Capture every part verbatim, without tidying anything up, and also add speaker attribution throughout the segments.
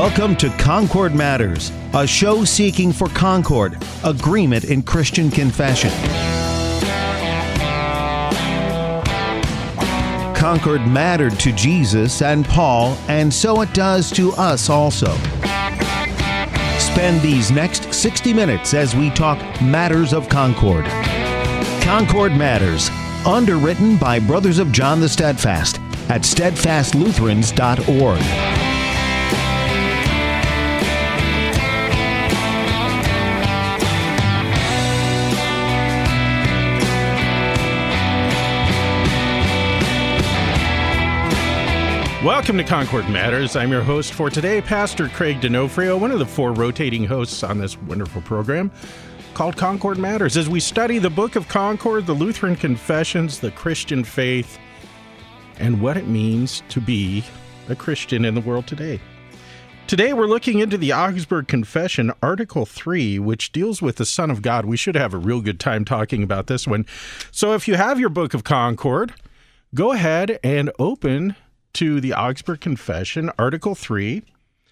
Speaker 1: Welcome to Concord Matters, a show seeking for concord, agreement in Christian confession. Concord mattered to Jesus and Paul, and so it does to us also. Spend these next sixty minutes as we talk matters of Concord. Concord Matters, underwritten by Brothers of John the Steadfast at steadfast lutherans dot org.
Speaker 2: Welcome to Concord Matters. I'm your host for today, Pastor Craig D'Onofrio, one of the four rotating hosts on this wonderful program called Concord Matters, as we study the Book of Concord, the Lutheran Confessions, the Christian faith, and what it means to be a Christian in the world today. Today, we're looking into the Augsburg Confession, Article three, which deals with the Son of God. We should have a real good time talking about this one. So if you have your Book of Concord, go ahead and open to the Augsburg Confession, Article three.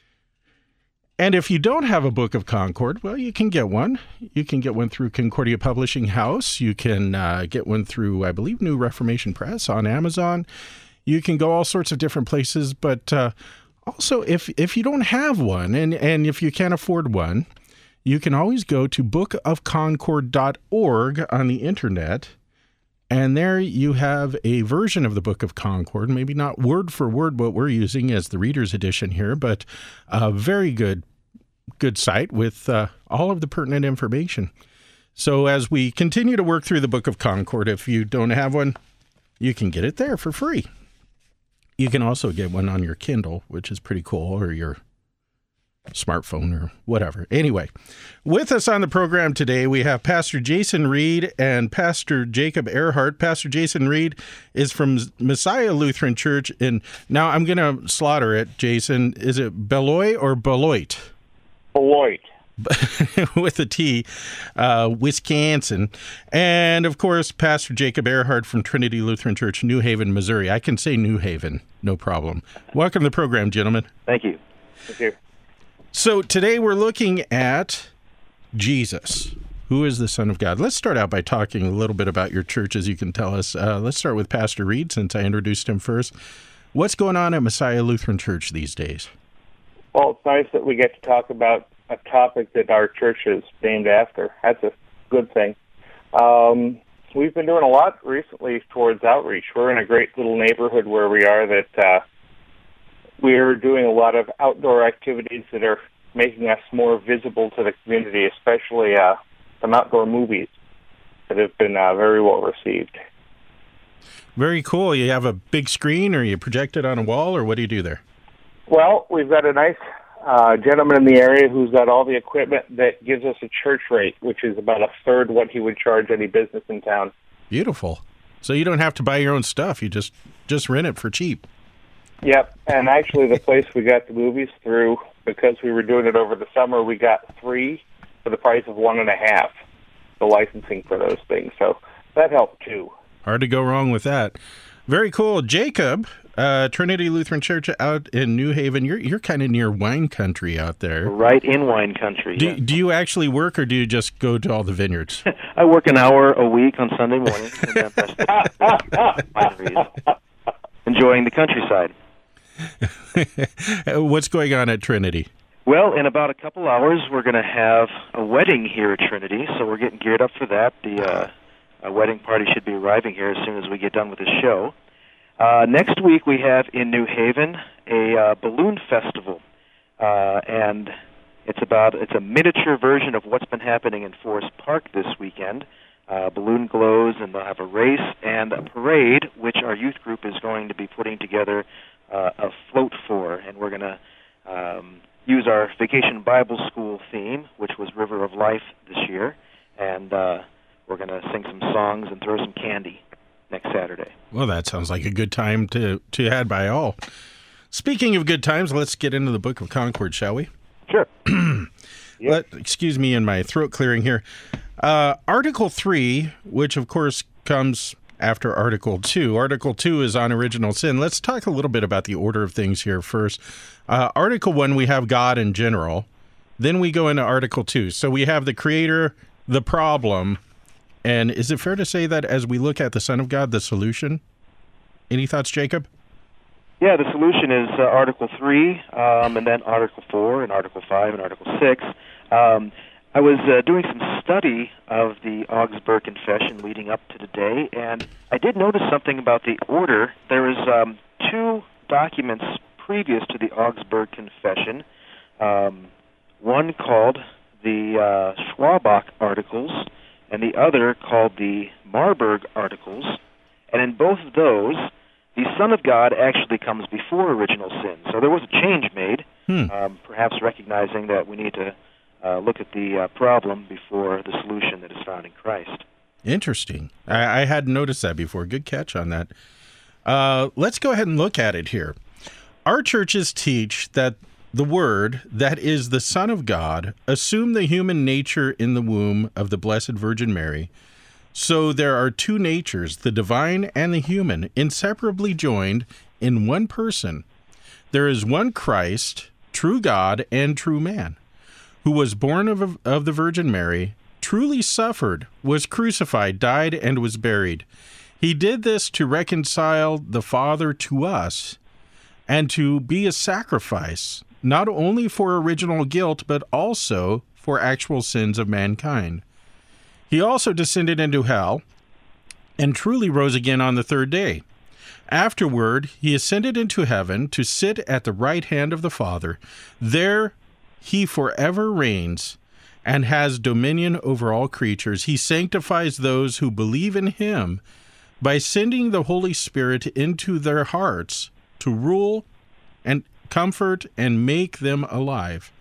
Speaker 2: And if you don't have a Book of Concord, well, you can get one. You can get one through Concordia Publishing House. You can uh, get one through, I believe, New Reformation Press on Amazon. You can go all sorts of different places. But uh, also, if if you don't have one, and, and if you can't afford one, you can always go to book of concord dot org on the internet. And there you have a version of the Book of Concord, maybe not word for word what we're using as the Reader's Edition here, but a very good good site with uh, all of the pertinent information. So as we continue to work through the Book of Concord, if you don't have one, you can get it there for free. You can also get one on your Kindle, which is pretty cool, or your smartphone or whatever. Anyway, with us on the program today, we have Pastor Jason Reed and Pastor Jacob Earhart. Pastor Jason Reed is from Messiah Lutheran Church. And now I'm going to slaughter it, Jason. Is it Beloit or Beloit?
Speaker 3: Beloit.
Speaker 2: With a T, uh, Wisconsin. And, of course, Pastor Jacob Earhart from Trinity Lutheran Church, New Haven, Missouri. I can say New Haven, no problem. Welcome to the program, gentlemen.
Speaker 3: Thank you. Thank you.
Speaker 2: So today we're looking at Jesus, who is the Son of God. Let's start out by talking a little bit about your church, as you can tell us. Uh, let's start with Pastor Reed, since I introduced him first. What's going on at Messiah Lutheran Church these days?
Speaker 3: Well, it's nice that we get to talk about a topic that our church is named after. That's a good thing. Um, we've been doing a lot recently towards outreach. We're in a great little neighborhood where we are that uh, we're doing a lot of outdoor activities that are making us more visible to the community, especially uh, some outdoor movies that have been uh, very well received.
Speaker 2: Very cool. You have a big screen, or you project it on a wall, or what do you do there?
Speaker 3: Well, we've got a nice uh, gentleman in the area who's got all the equipment that gives us a church rate, which is about a third what he would charge any business in town.
Speaker 2: Beautiful. So you don't have to buy your own stuff. You just, just rent it for cheap.
Speaker 3: Yep, and actually the place we got the movies through, because we were doing it over the summer, we got three for the price of one and a half, the licensing for those things. So that helped too.
Speaker 2: Hard to go wrong with that. Very cool. Jacob, uh, Trinity Lutheran Church out in New Haven, you're you're kind of near wine country out there.
Speaker 4: Right in wine country,
Speaker 2: Do,
Speaker 4: yeah.
Speaker 2: do you actually work, or do you just go to all the vineyards?
Speaker 4: I work an hour a week on Sunday morning, and then rest of the wineries, enjoying the countryside.
Speaker 2: What's going on at Trinity?
Speaker 4: Well, in about a couple hours, we're going to have a wedding here at Trinity, so we're getting geared up for that. The uh, a wedding party should be arriving here as soon as we get done with the show. Uh, next week, we have in New Haven a uh, balloon festival, uh, and it's about it's a miniature version of what's been happening in Forest Park this weekend. Uh, balloon glows, and they'll have a race and a parade, which our youth group is going to be putting together Uh, a float for, and we're going to um, use our Vacation Bible School theme, which was River of Life this year, and uh, we're going to sing some songs and throw some candy next Saturday.
Speaker 2: Well, that sounds like a good time to, to had by all. Speaking of good times, let's get into the Book of Concord, shall we?
Speaker 4: Sure.
Speaker 2: Yep. Let, excuse me in my throat clearing here. Uh, Article three, which of course comes after Article two. Article two is on original sin. Let's talk a little bit about the order of things here first. Uh, Article one, we have God in general. Then we go into Article two. So we have the Creator, the problem, and is it fair to say that as we look at the Son of God, the solution? Any thoughts, Jacob?
Speaker 4: Yeah, the solution is uh, Article three, um, and then Article four, and Article five, and Article six. Um, I was uh, doing some study of the Augsburg Confession leading up to today, and I did notice something about the order. There was um, two documents previous to the Augsburg Confession, um, one called the uh, Schwabach Articles, and the other called the Marburg Articles, and in both of those, the Son of God actually comes before original sin. So there was a change made, hmm. um, perhaps recognizing that we need to uh, look at the uh, problem before the solution that is found in Christ.
Speaker 2: Interesting. I, I hadn't noticed that before. Good catch on that. Uh, let's go ahead and look at it here. Our churches teach that the Word, that is the Son of God, assumed the human nature in the womb of the Blessed Virgin Mary. So there are two natures, the divine and the human, inseparably joined in one person. There is one Christ, true God and true man, who was born of, of the Virgin Mary, truly suffered, was crucified, died, and was buried. He did this to reconcile the Father to us and to be a sacrifice, not only for original guilt, but also for actual sins of mankind. He also descended into hell and truly rose again on the third day. Afterward, he ascended into heaven to sit at the right hand of the Father. There he forever reigns and has dominion over all creatures. He sanctifies those who believe in him by sending the Holy Spirit into their hearts to rule and comfort and make them alive.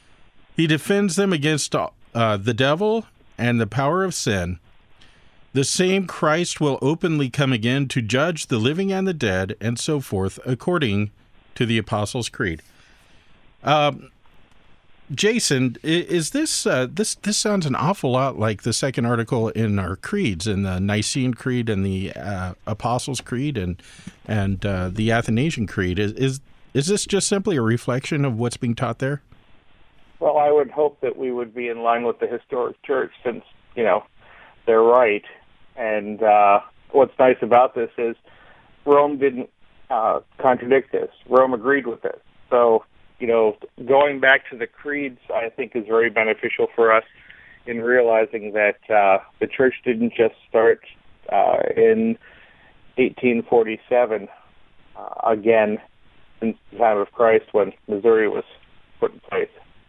Speaker 2: He defends them against uh, the devil and the power of sin. The same Christ will openly come again to judge the living and the dead, and so forth, according to the Apostles' Creed. Uh, Jason, is this uh, this this sounds an awful lot like the second article in our creeds, in the Nicene Creed and the uh, Apostles' Creed and and uh, the Athanasian Creed. Is, is is this just simply a reflection of what's being taught there?
Speaker 3: Well, I would hope that we would be in line with the historic church since, you know, they're right. And uh, what's nice about this is Rome didn't uh, contradict this. Rome agreed with this. So, you know, going back to the creeds, I think is very beneficial for us in realizing that uh, the church didn't just start uh, in eighteen forty-seven, uh, again, in the time of Christ when Missouri was put in place.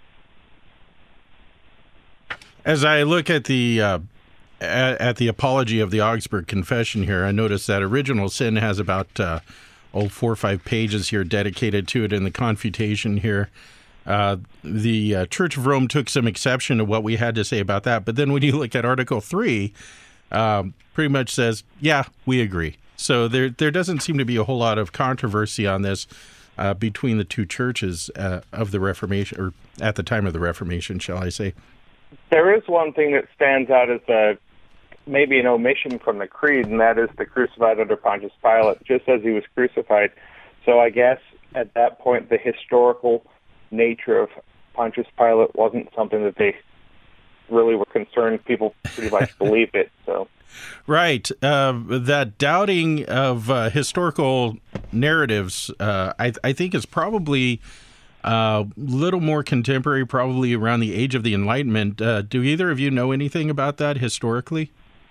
Speaker 2: As I look at the uh, at, at the apology of the Augsburg Confession here, I notice that original sin has about uh, oh, four or five pages here dedicated to it in the confutation here. Uh, the uh, Church of Rome took some exception to what we had to say about that, but then when you look at Article three, um, pretty much says, yeah, we agree. So there there doesn't seem to be a whole lot of controversy on this uh, between the two churches uh, of the Reformation, or at the time of the Reformation, shall I say.
Speaker 3: There is one thing that stands out as a, maybe an omission from the creed, and that is the crucified under Pontius Pilate, just as he was crucified. So I guess at that point the historical nature of Pontius Pilate wasn't something that they really were concerned. People pretty much believe it. So,
Speaker 2: right. Uh, that doubting of uh, historical narratives, uh, I, I think, is probably a uh, little more contemporary, probably around the age of the Enlightenment. Uh, do either of you know anything about that historically?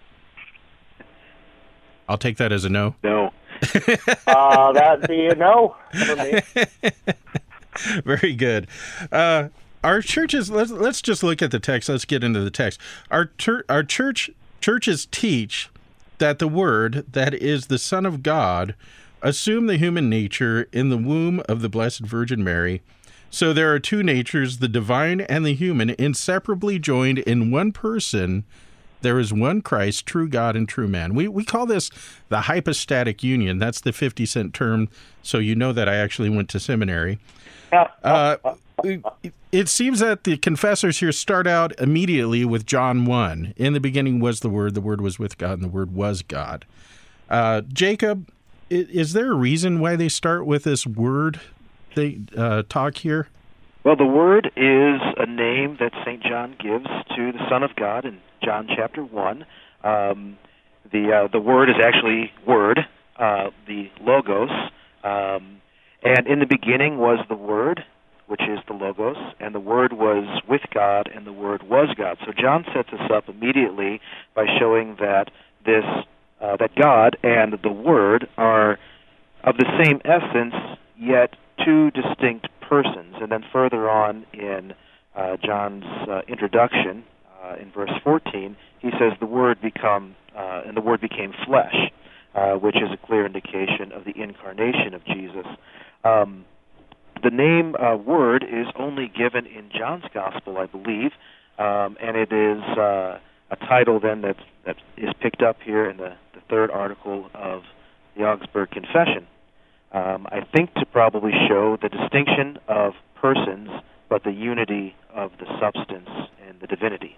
Speaker 2: I'll take that as a no.
Speaker 4: No.
Speaker 3: uh, that'd be a no for me.
Speaker 2: Very good. Uh, our churches, let's, let's just look at the text. Let's get into the text. Our, ter- our church churches teach that the Word, that is the Son of God, assumed the human nature in the womb of the Blessed Virgin Mary. So there are two natures, the divine and the human, inseparably joined in one person. There is one Christ, true God and true man. We we call this the hypostatic union. That's the fifty cent term, so you know that I actually went to seminary. Uh, it, it seems that the confessors here start out immediately with John one. In the beginning was the Word, the Word was with God, and the Word was God. Uh, Jacob, is, is there a reason why they start with this word they uh, talk here?
Speaker 4: Well, the Word is a name that Saint John gives to the Son of God in John chapter one. Um, the uh, the Word is actually Word, uh, the Logos, um, and in the beginning was the Word, which is the Logos, and the Word was with God, and the Word was God. So John sets us up immediately by showing that this uh, that God and the Word are of the same essence, yet two distinct persons. And then further on in uh, John's uh, introduction, uh, in verse fourteen, he says the Word become uh, and the Word became flesh, uh, which is a clear indication of the incarnation of Jesus. Um, the name uh, Word is only given in John's Gospel, I believe, um, and it is uh, a title then that that is picked up here in the, the third article of the Augsburg Confession. Um, I think to probably show the distinction of persons, but the unity of the substance and the divinity.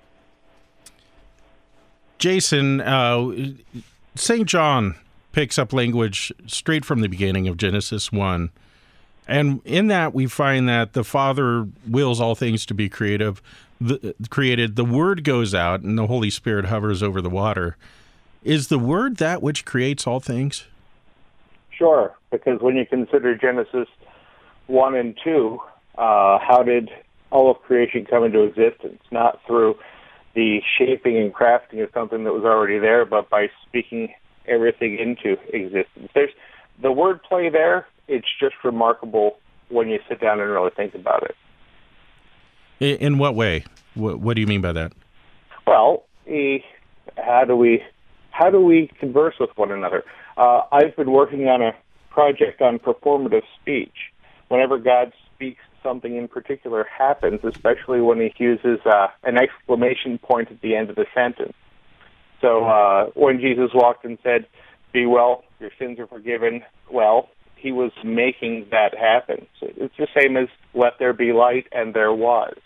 Speaker 2: Jason, uh, Saint John picks up language straight from the beginning of Genesis one. And in that, we find that the Father wills all things to be creative, the, created. The Word goes out, and the Holy Spirit hovers over the water. Is the Word that which creates all things?
Speaker 3: Sure, because when you consider Genesis one and two, uh, how did all of creation come into existence? Not through the shaping and crafting of something that was already there, but by speaking everything into existence. There's the wordplay there. It's just remarkable when you sit down and really think about it.
Speaker 2: In what way? What, what do you mean by that?
Speaker 3: Well, eh, how do we how do we converse with one another? Uh, I've been working on a project on performative speech. Whenever God speaks, something in particular happens, especially when he uses uh, an exclamation point at the end of the sentence. So uh, when Jesus walked and said, "Be well, your sins are forgiven," well, he was making that happen. So it's the same as "let there be light," and there was.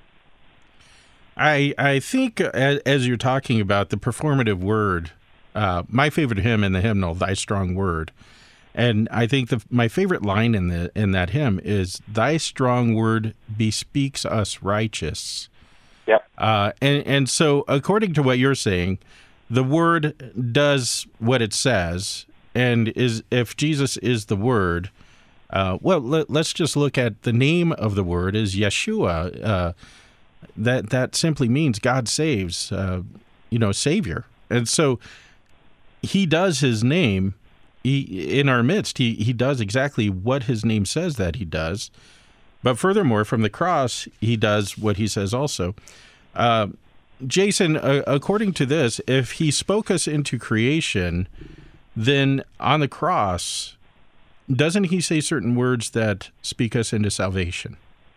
Speaker 2: I I think as, as you're talking about the performative word, uh, my favorite hymn in the hymnal, "Thy Strong Word," and I think the, my favorite line in the in that hymn is, "Thy strong word bespeaks us righteous."
Speaker 3: Yep.
Speaker 2: Uh, and and so according to what you're saying, the Word does what it says, and is if Jesus is the Word, uh, well, let, let's just look at the name of the Word is Yeshua. Uh, that that simply means God saves, uh, you know, Savior. And so he does his name he, in our midst. He, he does exactly what his name says that he does. But furthermore, from the cross, he does what he says also. Uh, Jason, uh, according to this, if he spoke us into creation, then on the cross, doesn't he say certain words that speak us into salvation?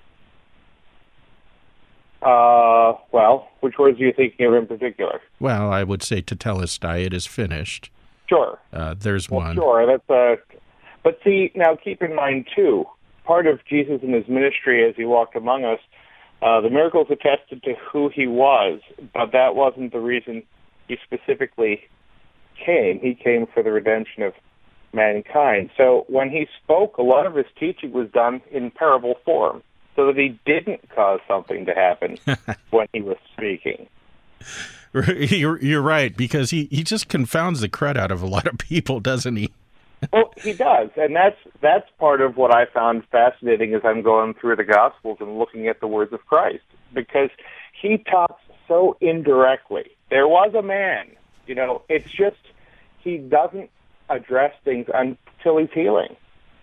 Speaker 3: Uh, well, which words are you thinking of in particular?
Speaker 2: Well, I would say tetelestai, it is finished.
Speaker 3: Sure.
Speaker 2: Uh, there's
Speaker 3: well,
Speaker 2: one.
Speaker 3: Sure, that's a... But see, now keep in mind, too, part of Jesus and his ministry as he walked among us, uh, the miracles attested to who he was, but that wasn't the reason he specifically came. He came for the redemption of mankind. So when he spoke, a lot of his teaching was done in parable form, so that he didn't cause something to happen when he was speaking.
Speaker 2: You're, you're right, because he, he just confounds the crud out of a lot of people, doesn't he?
Speaker 3: Well, he does, and that's that's part of what I found fascinating as I'm going through the Gospels and looking at the words of Christ, because he talks so indirectly. There was a man, you know, it's just he doesn't address things until he's healing.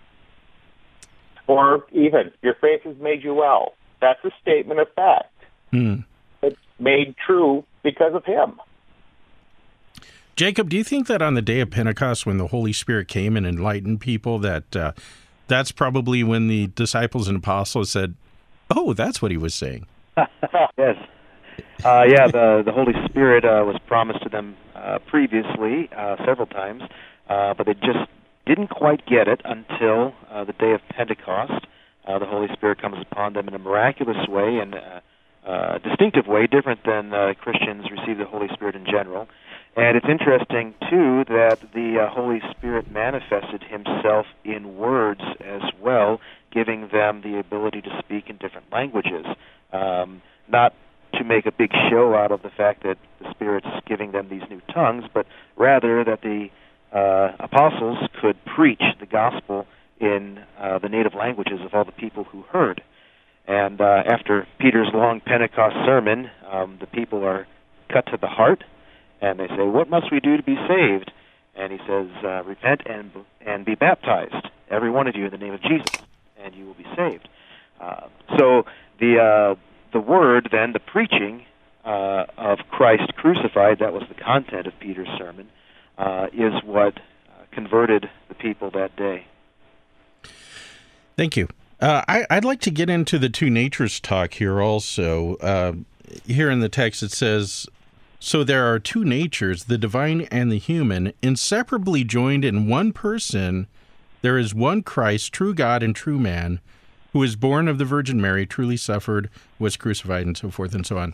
Speaker 3: Or even, your faith has made you well. That's a statement of fact.
Speaker 2: Hmm.
Speaker 3: It's made true because of him.
Speaker 2: Jacob, do you think that on the day of Pentecost, when the Holy Spirit came and enlightened people, that uh, that's probably when the disciples and apostles said, "Oh, that's what he was saying"?
Speaker 4: Yes. Uh, yeah, the, the Holy Spirit uh, was promised to them uh, previously uh, several times, uh, but they just didn't quite get it until uh, the day of Pentecost. Uh, the Holy Spirit comes upon them in a miraculous way and a uh, uh, distinctive way, different than uh, Christians receive the Holy Spirit in general. And it's interesting, too, that the uh, Holy Spirit manifested himself in words as well, giving them the ability to speak in different languages. Um, not to make a big show out of the fact that the Spirit's giving them these new tongues, but rather that the uh, apostles could preach the gospel in uh, the native languages of all the people who heard. And uh, after Peter's long Pentecost sermon, um, the people are cut to the heart, and they say, "What must we do to be saved?" And he says, uh, "Repent and and be baptized, every one of you, in the name of Jesus, and you will be saved." Uh, so the uh, the word, then, the preaching uh, of Christ crucified, that was the content of Peter's sermon, uh, is what uh, converted the people that day.
Speaker 2: Thank you. Uh, I, I'd like to get into the two natures talk here also. Uh, here in the text it says, "So there are two natures, the divine and the human, inseparably joined in one person. There is one Christ, true God and true man, who was born of the Virgin Mary, truly suffered, was crucified," and so forth and so on.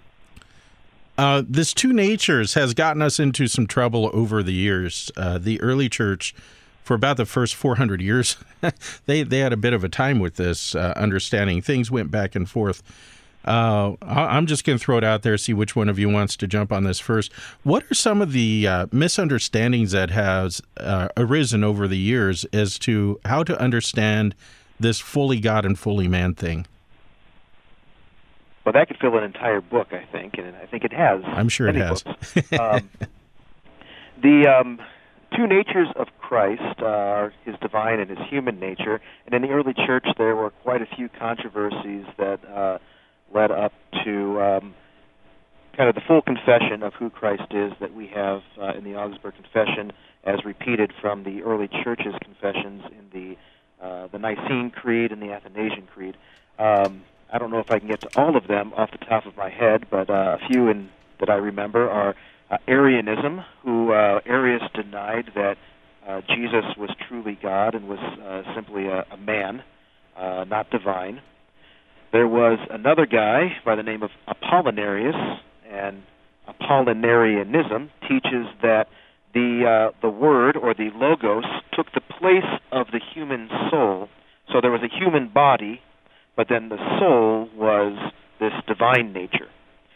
Speaker 2: Uh, this two natures has gotten us into some trouble over the years. Uh, the early church, for about the first four hundred years, they, they had a bit of a time with this uh, understanding. Things went back and forth. Uh, I'm just going to throw it out there, see which one of you wants to jump on this first. What are some of the uh, misunderstandings that has uh, arisen over the years as to how to understand this fully God and fully man thing?
Speaker 4: Well, that could fill an entire book, I think, and I think it has.
Speaker 2: I'm sure it has.
Speaker 4: um, the um, two natures of Christ are his divine and his human nature, and in the early church there were quite a few controversies that uh, led up to um, kind of the full confession of who Christ is that we have uh, in the Augsburg Confession, as repeated from the early church's confessions in the uh, the Nicene Creed and the Athanasian Creed. Um, I don't know if I can get to all of them off the top of my head, but uh, a few in, that I remember are uh, Arianism, who uh, Arius denied that uh, Jesus was truly God and was uh, simply a, a man, uh, not divine. There was another guy by the name of Apollinarius, and Apollinarianism teaches that the uh, the Word, or the Logos, took the place of the human soul. So there was a human body, but then the soul was this divine nature.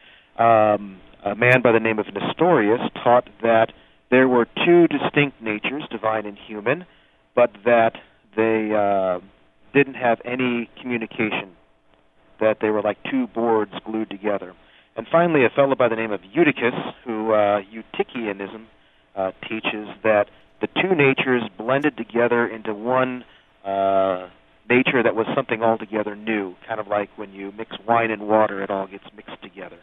Speaker 4: Um, a man by the name of Nestorius taught that there were two distinct natures, divine and human, but that they uh, didn't have any communication, that they were like two boards glued together. And finally, a fellow by the name of Eutychus, who uh, Eutychianism uh, teaches that the two natures blended together into one uh, nature that was something altogether new, kind of like when you mix wine and water, it all gets mixed together.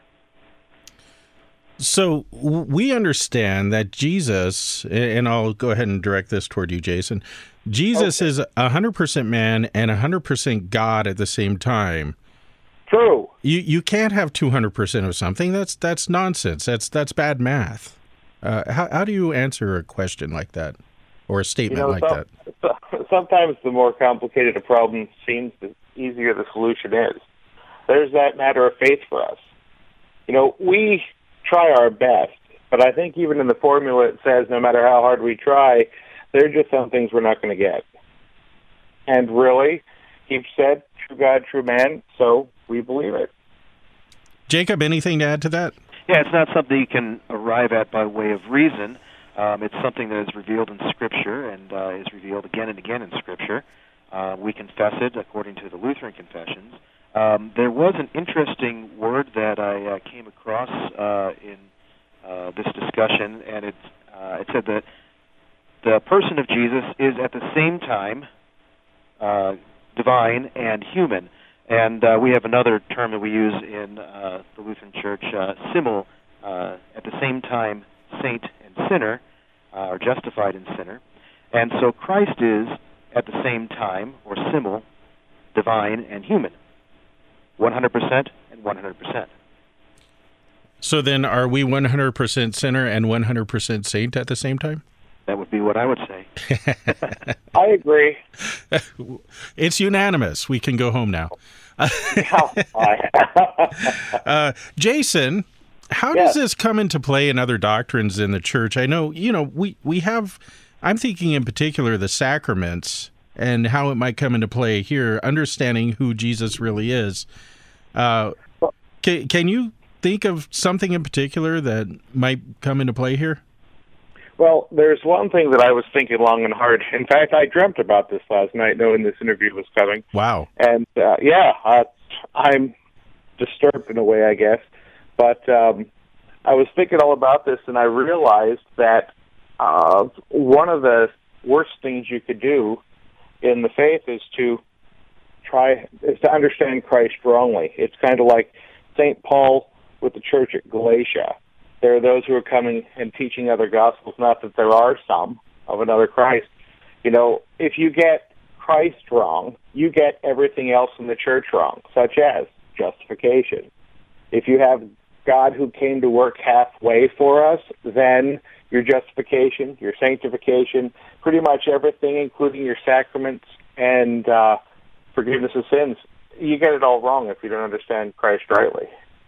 Speaker 2: So we understand that Jesus, and I'll go ahead and direct this toward you, Jason, Jesus okay. is one hundred percent man and one hundred percent God at the same time.
Speaker 3: True.
Speaker 2: You you can't have two hundred percent of something. That's that's nonsense. That's that's bad math. Uh, how how do you answer a question like that, or a statement
Speaker 3: you know,
Speaker 2: like
Speaker 3: some,
Speaker 2: that?
Speaker 3: Sometimes the more complicated a problem seems, the easier the solution is. There's that matter of faith for us. You know, we try our best, but I think even in the formula it says no matter how hard we try, there are just some things we're not going to get. And really, he said, true God, true man, so we believe it.
Speaker 2: Jacob, anything to add to that?
Speaker 4: Yeah, it's not something you can arrive at by way of reason. Um, it's something that is revealed in Scripture and uh, is revealed again and again in Scripture. Uh, we confess it according to the Lutheran confessions. Um, there was an interesting word that I uh, came across uh, in uh, this discussion, and it, uh, it said that the person of Jesus is at the same time uh, divine and human. And uh, we have another term that we use in uh, the Lutheran Church, uh, simul, uh, at the same time saint and sinner, uh, or justified and sinner. And so Christ is at the same time, or simul, divine and human, one hundred percent and one hundred percent.
Speaker 2: So then are we one hundred percent sinner and one hundred percent saint at the same time?
Speaker 4: That would be what I would say.
Speaker 3: I agree.
Speaker 2: It's unanimous. We can go home now. uh, Jason, How
Speaker 3: Yeah.
Speaker 2: does this come into play in other doctrines in the church? I know, you know, we, we have, I'm thinking in particular the sacraments and how it might come into play here, understanding who Jesus really is. Uh, can, can you think of something in particular that might come into play here?
Speaker 3: Well, there's one thing that I was thinking long and hard. In fact, I dreamt about this last night, knowing this interview was coming.
Speaker 2: Wow.
Speaker 3: And, uh, yeah, uh, I'm disturbed in a way, I guess. But um, I was thinking all about this, and I realized that uh, one of the worst things you could do in the faith is to try is to understand Christ wrongly. It's kind of like Saint Paul with the church at Galatia. There are those who are coming and teaching other gospels, not that there are some of another Christ. You know, if you get Christ wrong, you get everything else in the church wrong, such as justification. If you have God who came to work halfway for us, then your justification, your sanctification, pretty much everything, including your sacraments and uh, forgiveness of sins, you get it all wrong if you don't understand Christ rightly.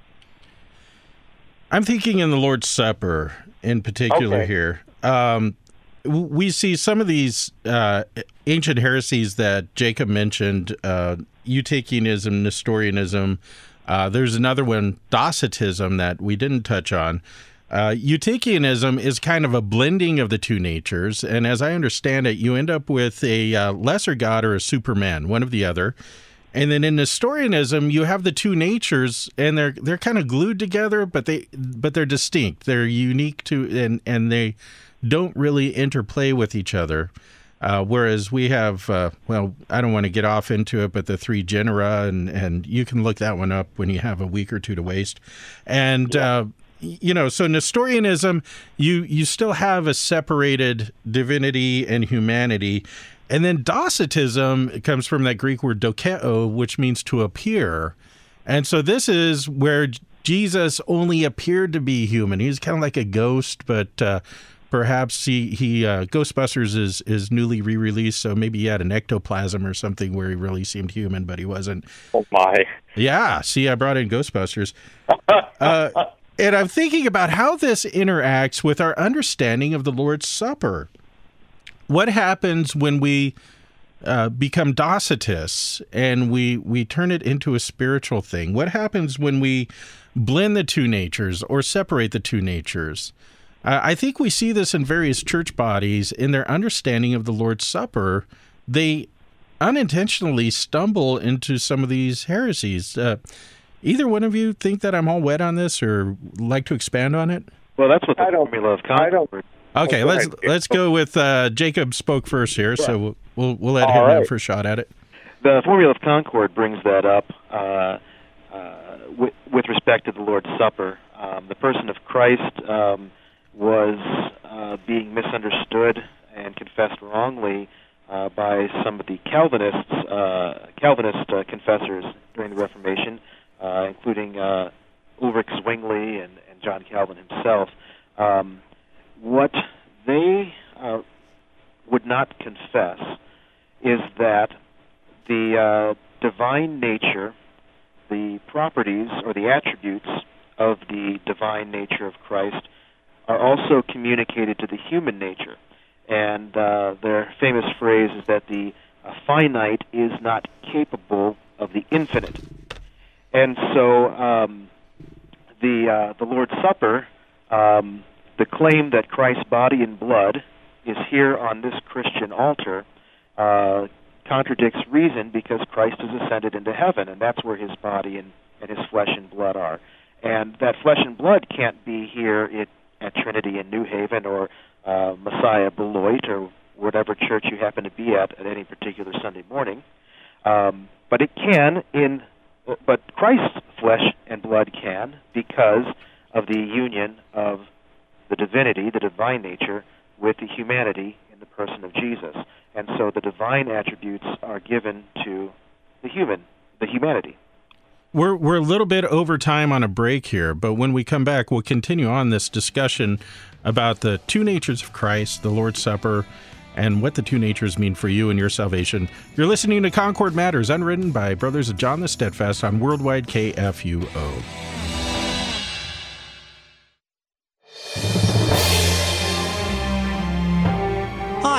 Speaker 2: I'm thinking in the Lord's Supper in particular
Speaker 3: Okay.
Speaker 2: here. Um, w- we see some of these uh, ancient heresies that Jacob mentioned, uh, Eutychianism, Nestorianism. Uh, there's another one, Docetism, that we didn't touch on. Uh, Eutychianism is kind of a blending of the two natures, and as I understand it, you end up with a uh, lesser god or a superman, one of the other. And then in Nestorianism, you have the two natures, and they're they're kind of glued together, but they but they're distinct. They're unique to, and and they don't really interplay with each other. Uh, whereas we have, uh, well, I don't want to get off into it, but the three genera, and and you can look that one up when you have a week or two to waste. And
Speaker 3: Yeah.
Speaker 2: uh, you know, so Nestorianism, you you still have a separated divinity and humanity. And then Docetism comes from that Greek word dokeo, which means to appear. And so this is where Jesus only appeared to be human. He's kind of like a ghost, but uh, perhaps he, he uh, Ghostbusters is, is newly re-released, so maybe he had an ectoplasm or something where he really seemed human, but he wasn't.
Speaker 3: Oh, my.
Speaker 2: Yeah, see, I brought in Ghostbusters. uh, and I'm thinking about how this interacts with our understanding of the Lord's Supper. What happens when we uh, become Docetists and we, we turn it into a spiritual thing? What happens when we blend the two natures or separate the two natures? Uh, I think we see this in various church bodies in their understanding of the Lord's Supper. They unintentionally stumble into some of these heresies. Uh, either one of you think that I'm all wet on this or like to expand on it?
Speaker 4: Well, that's what the
Speaker 3: I don't-
Speaker 4: formula of
Speaker 3: I don't-
Speaker 4: Concord.
Speaker 2: Okay,
Speaker 3: Oh, go
Speaker 2: let's
Speaker 3: ahead.
Speaker 2: let's go with uh, Jacob spoke first here, so we'll we'll, we'll let
Speaker 3: All
Speaker 2: him have
Speaker 3: right.
Speaker 2: first shot at it.
Speaker 4: The formula of Concord brings that up uh, uh, with, with respect to the Lord's Supper. Um, the person of Christ um, was uh, being misunderstood and confessed wrongly uh, by some of the Calvinists, uh, Calvinist uh, confessors during the Reformation, uh, including uh, Ulrich Zwingli and, and John Calvin himself. Um, what they uh, would not confess is that the uh, divine nature, the properties or the attributes of the divine nature of Christ are also communicated to the human nature. And uh, their famous phrase is that the uh, finite is not capable of the infinite. And so um, the uh, the Lord's Supper, um, the claim that Christ's body and blood is here on this Christian altar, uh, contradicts reason because Christ has ascended into heaven, and that's where his body and, and his flesh and blood are. And that flesh and blood can't be here at, at Trinity in New Haven or uh, Messiah Beloit or whatever church you happen to be at at any particular Sunday morning. Um, but it can in, but Christ's flesh and blood can because of the union of the divinity, the divine nature, with the humanity in the person of Jesus. And so the divine attributes are given to the human, the humanity.
Speaker 2: We're we're a little bit over time on a break here, but when we come back, we'll continue on this discussion about the two natures of Christ, the Lord's Supper, and what the two natures mean for you and your salvation. You're listening to Concord Matters, unwritten by Brothers of John the Steadfast on Worldwide K F U O.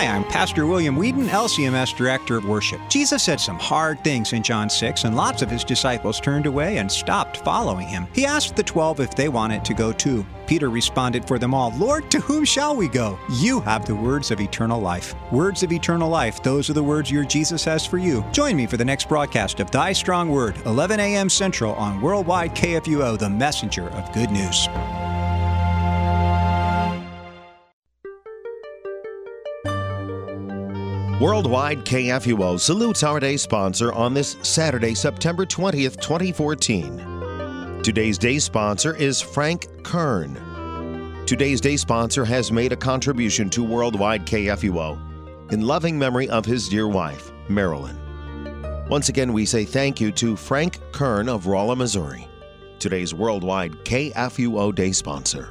Speaker 5: Hi, I'm Pastor William Whedon, L C M S Director of Worship. Jesus said some hard things in John six, and lots of his disciples turned away and stopped following him. He asked the twelve if they wanted to go too. Peter responded for them all, Lord, to whom shall we go? You have the words of eternal life. Words of eternal life, those are the words your Jesus has for you. Join me for the next broadcast of Thy Strong Word, eleven a.m. Central on Worldwide K F U O, the messenger of good news.
Speaker 1: Worldwide K F U O salutes our day sponsor on this Saturday, September twentieth, twenty fourteen. Today's day sponsor is Frank Kern. Today's day sponsor has made a contribution to Worldwide K F U O in loving memory of his dear wife, Marilyn. Once again, we say thank you to Frank Kern of Rolla, Missouri, today's Worldwide K F U O day sponsor.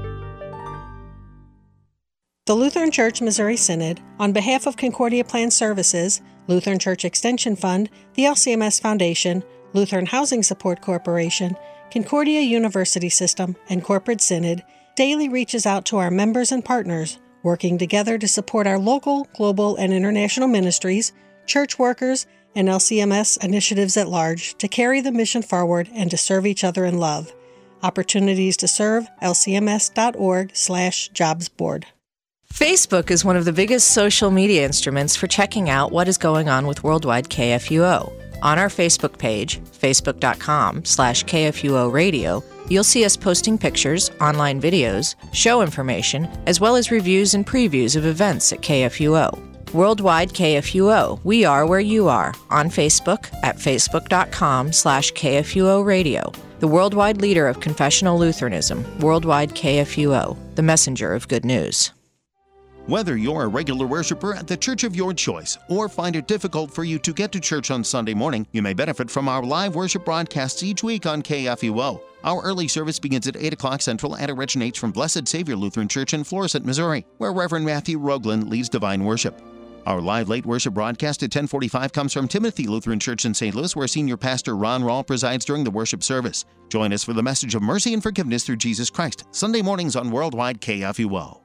Speaker 6: The Lutheran Church Missouri Synod, on behalf of Concordia Plan Services, Lutheran Church Extension Fund, the L C M S Foundation, Lutheran Housing Support Corporation, Concordia University System, and Corporate Synod, daily reaches out to our members and partners, working together to support our local, global, and international ministries, church workers, and L C M S initiatives at large to carry the mission forward and to serve each other in love. Opportunities to serve, L C M S dot org slash jobs board.
Speaker 7: Facebook is one of the biggest social media instruments for checking out what is going on with Worldwide K F U O. On our Facebook page, facebook.com slash KFUO radio, you'll see us posting pictures, online videos, show information, as well as reviews and previews of events at K F U O. Worldwide K F U O, we are where you are, on Facebook at facebook.com slash KFUO radio. The worldwide leader of confessional Lutheranism, Worldwide K F U O, the messenger of good news.
Speaker 1: Whether you're a regular worshiper at the church of your choice or find it difficult for you to get to church on Sunday morning, you may benefit from our live worship broadcasts each week on K F U O. Our early service begins at eight o'clock Central and originates from Blessed Savior Lutheran Church in Florissant, Missouri, where Reverend Matthew Roglin leads divine worship. Our live late worship broadcast at ten forty-five comes from Timothy Lutheran Church in Saint Louis, where Senior Pastor Ron Rawl presides during the worship service. Join us for the message of mercy and forgiveness through Jesus Christ, Sunday mornings on Worldwide K F U O.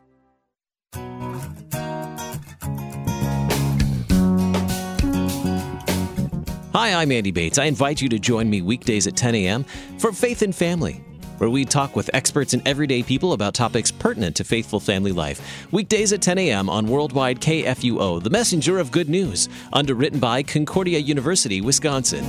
Speaker 8: Hi, I'm Andy Bates. I invite you to join me weekdays at ten a.m. for Faith and Family, where we talk with experts and everyday people about topics pertinent to faithful family life. Weekdays at ten a.m. on Worldwide K F U O, the messenger of good news, underwritten by Concordia University, Wisconsin.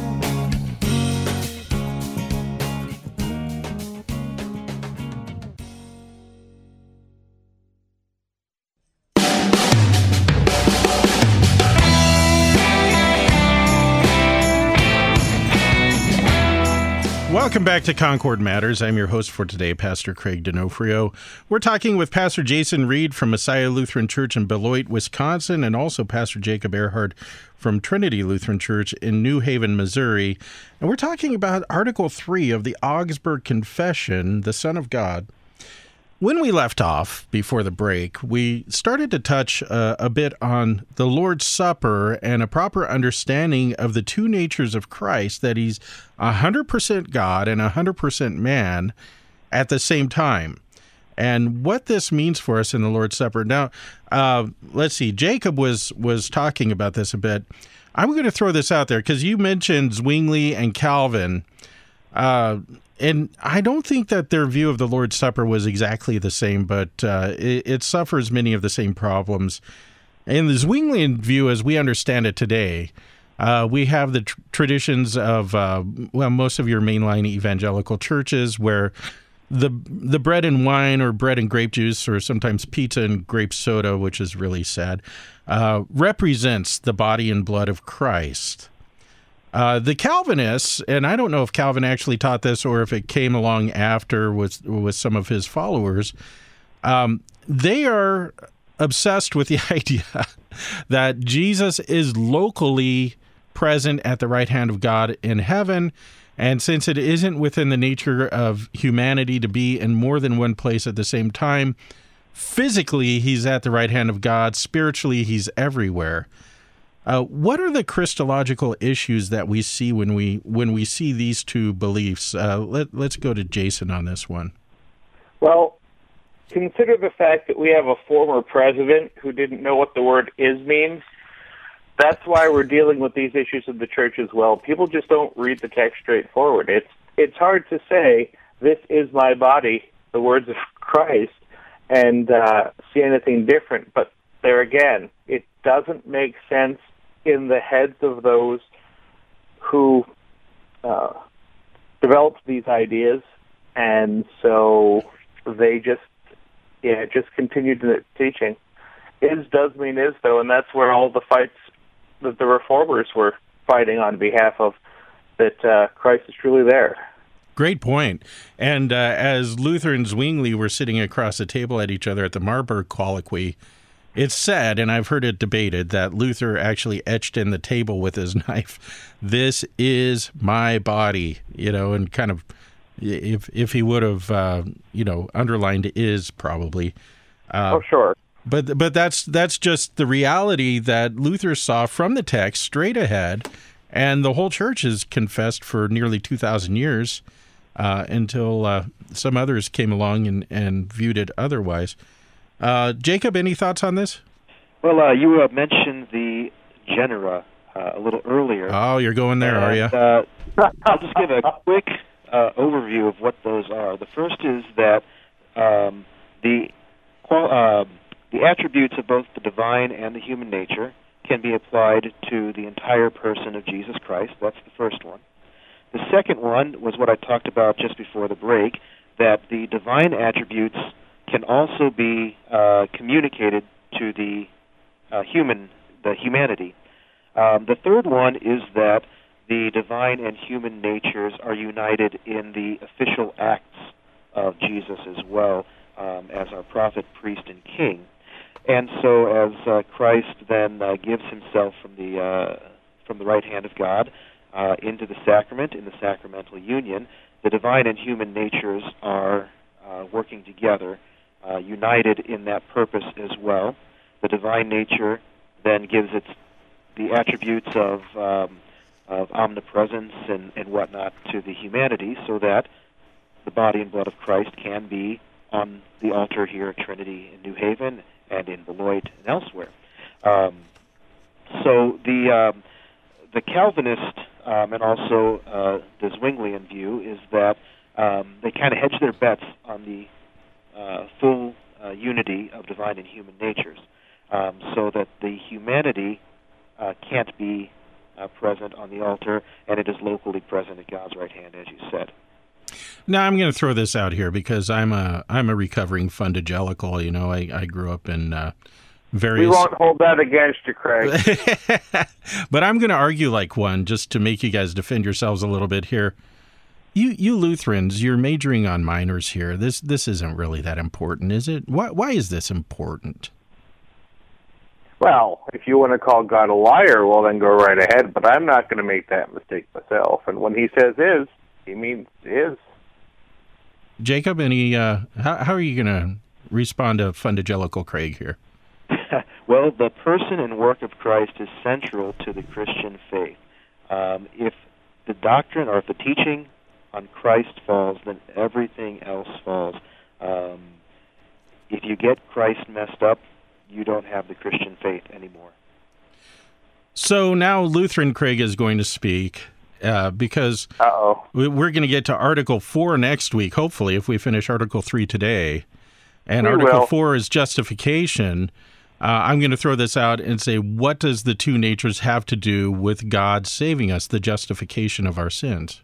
Speaker 2: Welcome back to Concord Matters. I'm your host for today, Pastor Craig D'Onofrio. We're talking with Pastor Jason Reed from Messiah Lutheran Church in Beloit, Wisconsin, and also Pastor Jacob Earhart from Trinity Lutheran Church in New Haven, Missouri. And we're talking about Article three of the Augsburg Confession, the Son of God. When we left off before the break, we started to touch uh, a bit on the Lord's Supper and a proper understanding of the two natures of Christ, that he's one hundred percent God and one hundred percent man at the same time, and what this means for us in the Lord's Supper. Now, uh, let's see, Jacob was, was talking about this a bit. I'm going to throw this out there because you mentioned Zwingli and Calvin, uh, and I don't think that their view of the Lord's Supper was exactly the same, but uh, it, it suffers many of the same problems. In the Zwinglian view, as we understand it today, uh, we have the tr- traditions of, uh, well, most of your mainline evangelical churches where the the bread and wine, or bread and grape juice, or sometimes pizza and grape soda, which is really sad, uh, represents the body and blood of Christ. Uh, the Calvinists, and I don't know if Calvin actually taught this or if it came along after with with some of his followers, um, they are obsessed with the idea that Jesus is locally present at the right hand of God in heaven, and since it isn't within the nature of humanity to be in more than one place at the same time, physically he's at the right hand of God, spiritually he's everywhere. Uh, what are the Christological issues that we see when we when we see these two beliefs? Uh, let, let's go to Jason on this one.
Speaker 3: Well, consider the fact that we have a former president who didn't know what the word is means. That's why we're dealing with these issues in the church as well. People just don't read the text straightforward. It's it's hard to say, this is my body, the words of Christ, and uh, see anything different. But there again, it doesn't make sense in the heads of those who uh, developed these ideas, and so they just, yeah, just continued the teaching. Is does mean is, though, and that's where all the fights that the reformers were fighting on behalf of, that uh, Christ is truly there.
Speaker 2: Great point. And uh, as Luther and Zwingli were sitting across the table at each other at the Marburg Colloquy, it's said, and I've heard it debated, that Luther actually etched in the table with his knife, "This is my body," you know, and kind of, if if he would have, uh, you know, underlined "is" probably. Uh,
Speaker 3: oh, sure.
Speaker 2: But but that's that's just the reality that Luther saw from the text straight ahead, and the whole church has confessed for nearly two thousand years uh, until uh, some others came along and, and viewed it otherwise. Uh, Jacob, any thoughts on this?
Speaker 4: Well, uh, you uh, mentioned the genera uh, a little earlier.
Speaker 2: Oh, you're going there,
Speaker 4: and,
Speaker 2: are you?
Speaker 4: Uh, I'll just give a quick uh, overview of what those are. The first is that um, the qual- uh, the attributes of both the divine and the human nature can be applied to the entire person of Jesus Christ. That's the first one. The second one was what I talked about just before the break, that the divine attributes can also be uh, communicated to the uh, human, the humanity. Um, the third one is that the divine and human natures are united in the official acts of Jesus as well, um, as our prophet, priest, and king. And so, as uh, Christ then uh, gives himself from the uh, from the right hand of God uh, into the sacrament, in the sacramental union, the divine and human natures are uh, working together, uh, united in that purpose as well. The divine nature then gives its the attributes of um, of omnipresence and, and whatnot to the humanity, so that the body and blood of Christ can be on the altar here at Trinity in New Haven and in Beloit and elsewhere. Um, so the um, the Calvinist um, and also uh, the Zwinglian view is that um, they kind of hedge their bets on the uh, full uh, unity of divine and human natures, um, so that the humanity uh, can't be uh, present on the altar, and it is locally present at God's right hand, as you said.
Speaker 2: Now, I'm going to throw this out here because I'm a I'm a recovering fundagelical. You know, I, I grew up in uh, various...
Speaker 3: We won't hold that against you, Craig.
Speaker 2: But I'm going to argue like one just to make you guys defend yourselves a little bit here. You you Lutherans, you're majoring on minors here. This this isn't really that important, is it? Why why is this important?
Speaker 3: Well, if you want to call God a liar, well, then go right ahead. But I'm not going to make that mistake myself. And when he says is, he means is.
Speaker 2: Jacob, any uh, how how are you going to respond to fundagelical Craig here?
Speaker 4: Well, the person and work of Christ is central to the Christian faith. Um, if the doctrine or if the teaching on Christ falls, then everything else falls. Um, if you get Christ messed up, you don't have the Christian faith anymore.
Speaker 2: So now Lutheran Craig is going to speak uh, because
Speaker 3: Uh-oh.
Speaker 2: we're going to get to Article four next week, hopefully, if we finish Article three today. And
Speaker 3: We
Speaker 2: Article
Speaker 3: will.
Speaker 2: four is justification. Uh, I'm going to throw this out and say, what does the two natures have to do with God saving us, the justification of our sins?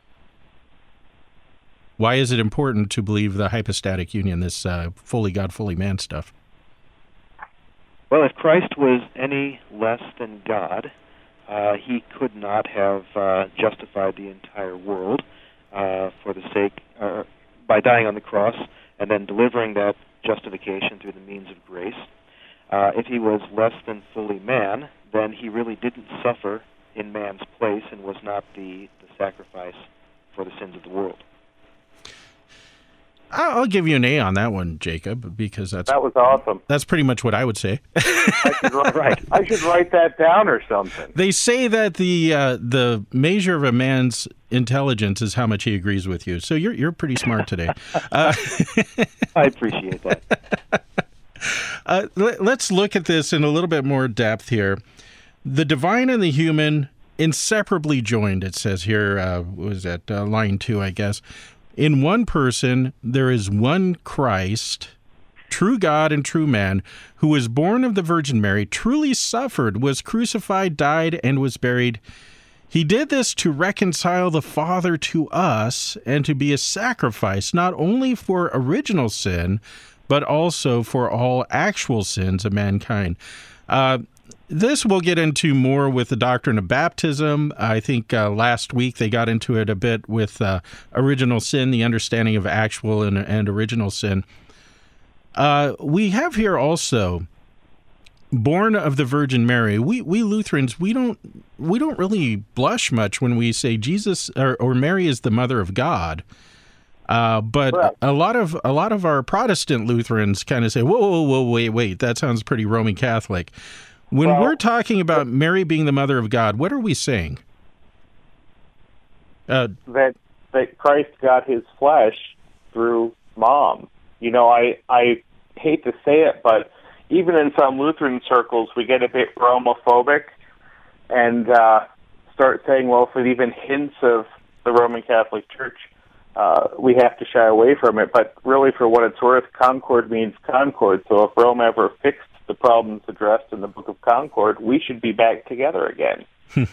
Speaker 2: Why is it important to believe the hypostatic union, this uh, fully God, fully man stuff?
Speaker 4: Well, if Christ was any less than God, uh, he could not have uh, justified the entire world uh, for the sake, uh, by dying on the cross and then delivering that justification through the means of grace. Uh, if he was less than fully man, then he really didn't suffer in man's place and was not the, the sacrifice for the sins of the world.
Speaker 2: I'll give you an A on that one, Jacob, because that's
Speaker 3: That was awesome.
Speaker 2: that's pretty much what I would say.
Speaker 3: I should write, right. I should write that down or something.
Speaker 2: They say that the uh, the measure of a man's intelligence is how much he agrees with you. So you're you're pretty smart today. Uh,
Speaker 4: I appreciate that.
Speaker 2: uh, let, let's look at this in a little bit more depth here. The divine and the human inseparably joined, it says here, uh, was that uh, line two, I guess. In one person, there is one Christ, true God and true man, who was born of the Virgin Mary, truly suffered, was crucified, died, and was buried. He did this to reconcile the Father to us and to be a sacrifice, not only for original sin, but also for all actual sins of mankind. Uh, This we'll get into more with the doctrine of baptism. I think uh, last week they got into it a bit with uh, original sin, the understanding of actual and, and original sin. Uh, we have here also, born of the Virgin Mary. We we Lutherans, we don't we don't really blush much when we say Jesus or, or Mary is the mother of God. Uh, but
Speaker 3: Right.
Speaker 2: a lot of a lot of our Protestant Lutherans kind of say, whoa, whoa, whoa, wait, wait, that sounds pretty Roman Catholic. When
Speaker 3: Well,
Speaker 2: we're talking about Mary being the mother of God, what are we saying? Uh,
Speaker 3: that that Christ got his flesh through mom. You know, I I hate to say it, but even in some Lutheran circles, we get a bit Romophobic and uh, start saying, well, if it even hints of the Roman Catholic Church, uh, we have to shy away from it. But really, for what it's worth, Concord means Concord. So if Rome ever fixed the problems addressed in the Book of Concord, we should be back together again.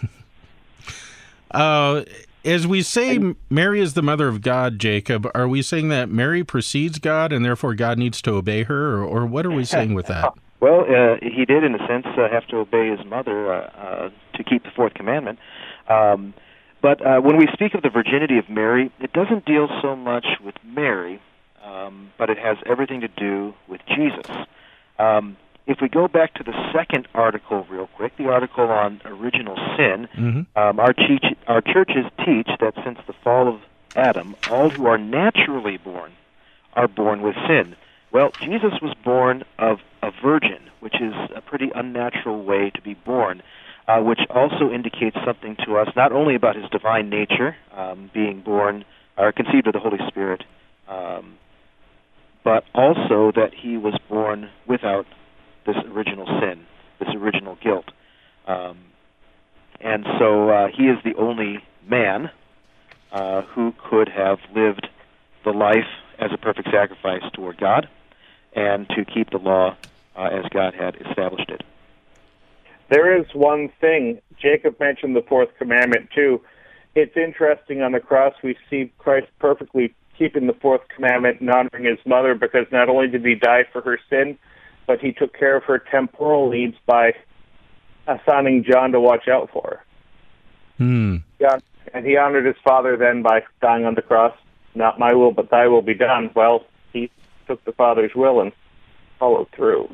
Speaker 2: uh, as we say Mary is the mother of God, Jacob, are we saying that Mary precedes God and therefore God needs to obey her, or, or what are we saying with that?
Speaker 4: Well, uh, he did, in a sense, uh, have to obey his mother uh, uh, to keep the fourth commandment. Um, but uh, when we speak of the virginity of Mary, it doesn't deal so much with Mary, um, but it has everything to do with Jesus. Um, If we go back to the second article real quick, the article on original sin,
Speaker 2: Mm-hmm.
Speaker 4: um, our, teach, our churches teach that since the fall of Adam, all who are naturally born are born with sin. Well, Jesus was born of a virgin, which is a pretty unnatural way to be born, uh, which also indicates something to us, not only about his divine nature, um, being born, or conceived of the Holy Spirit, um, but also that he was born without this original sin, this original guilt. Um, and so uh, he is the only man uh, who could have lived the life as a perfect sacrifice toward God and to keep the law uh, as God had established it.
Speaker 3: There is one thing, Jacob mentioned the fourth commandment too. It's interesting, on the cross we see Christ perfectly keeping the fourth commandment and honoring his mother, because not only did he die for her sin, but he took care of her temporal needs by assigning John to watch out for her.
Speaker 2: Hmm.
Speaker 3: Yeah, and he honored his father then by dying on the cross. Not my will, but thy will be done. Well, he took the Father's will and followed through.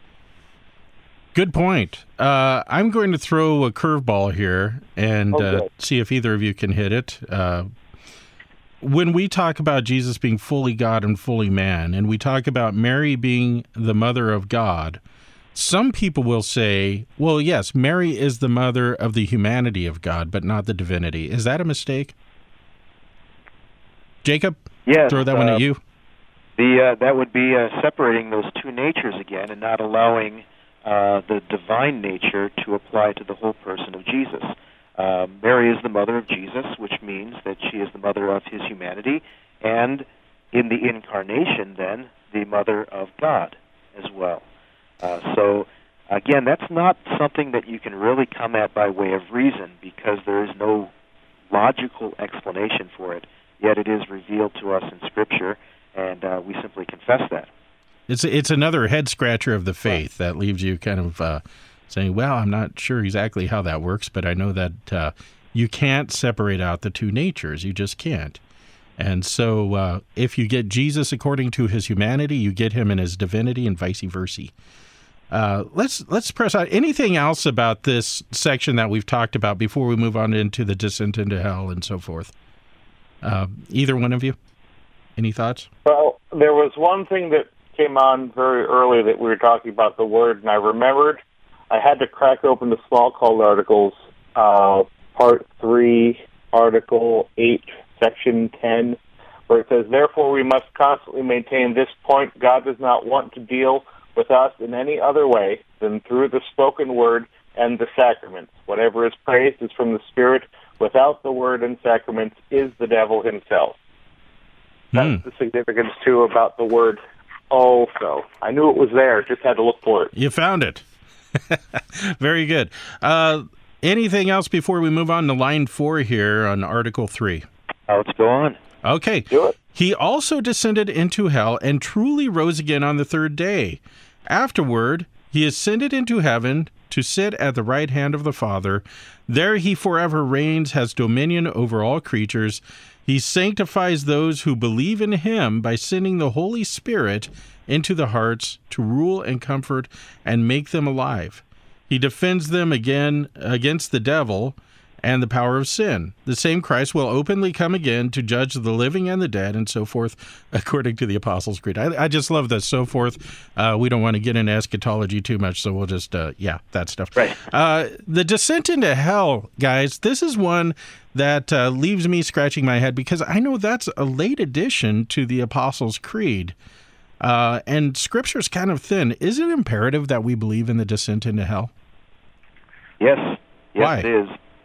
Speaker 2: Good point. Uh, I'm going to throw a curveball here and
Speaker 3: Okay.
Speaker 2: uh, see if either of you can hit it. Uh, when we talk about Jesus being fully God and fully man, and we talk about Mary being the mother of God, some people will say, well, yes, Mary is the mother of the humanity of God, but not the divinity. Is that a mistake? Jacob,
Speaker 4: Yes,
Speaker 2: throw that one
Speaker 4: uh,
Speaker 2: at you.
Speaker 4: The uh, that would be uh, separating those two natures again and not allowing uh, the divine nature to apply to the whole person of Jesus. Uh, Mary is the mother of Jesus, which means that she is the mother of his humanity, and in the incarnation, then, the mother of God as well. Uh, so, again, that's not something that you can really come at by way of reason, because there is no logical explanation for it, yet it is revealed to us in Scripture, and uh, we simply confess that.
Speaker 2: It's it's another head scratcher of the faith that leaves you kind of uh, saying, well, I'm not sure exactly how that works, but I know that uh, you can't separate out the two natures. You just can't. And so uh, if you get Jesus according to his humanity, you get him in his divinity, and vice versa. Uh, let's let's press on. Anything else about this section that we've talked about before we move on into the descent into hell and so forth? Uh, either one of you? Any thoughts?
Speaker 3: Well, there was one thing that came on very early that we were talking about the Word, and I remembered I had to crack open the Small Called Articles, uh, Part three, Article eight, Section ten, where it says, "Therefore we must constantly maintain this point. God does not want to deal with us in any other way than through the spoken word and the sacraments. Whatever is praised is from the Spirit. Without the word and sacraments is the devil himself." That's
Speaker 2: Mm.
Speaker 3: the significance, too, about the word also. I knew it was there, just had to look for it.
Speaker 2: You found it. Very good. Uh, anything else before we move on to line four here on Article three?
Speaker 4: Uh, let's go on.
Speaker 2: Okay.
Speaker 3: Do it.
Speaker 2: He also descended into hell and truly rose again on the third day. Afterward, he ascended into heaven to sit at the right hand of the Father. There he forever reigns, has dominion over all creatures. He sanctifies those who believe in him by sending the Holy Spirit into the hearts to rule and comfort and make them alive. He defends them again against the devil and the power of sin. The same Christ will openly come again to judge the living and the dead, and so forth, according to the Apostles' Creed. I, I just love the so forth. Uh, we don't want to get into eschatology too much, so we'll just, uh, yeah, that stuff.
Speaker 4: Right.
Speaker 2: Uh, the descent into hell, guys, this is one that uh, leaves me scratching my head because I know that's a late addition to the Apostles' Creed. Uh, and Scripture's kind of thin. Is it imperative that we believe in the descent into hell?
Speaker 4: Yes. Yes,
Speaker 2: Why?
Speaker 4: it is.